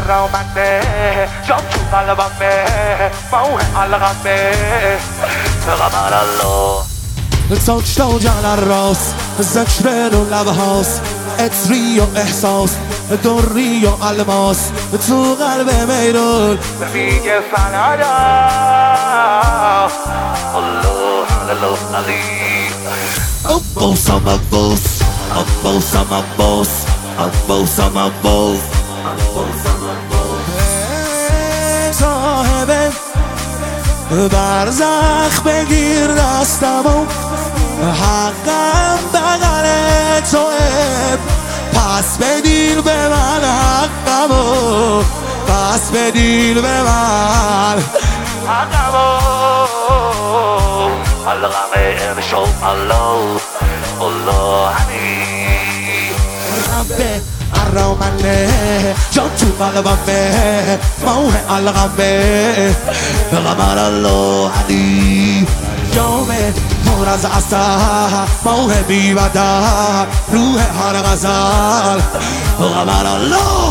الرومنه جام تو قلبمه موه علقمه غمر الله تاج تاج على الراس ذکر و لبهاست عطری و احساس دری و الماس تو قلب میرون میگه فنادا الله الله علی عباس هم عباس عباس هم عباس عباس هم عباس صاحب برزخ بگیر دستمو حقم بغل توه پس بدیر به من حقمو پس بدیر به من حقمو علقمه امشو الله الله علی ربه الرومنه جان تو قلبمه موه علقمه غمر الله علی جامه پر از عسل موه بی بدل روح هر غزل غمر الله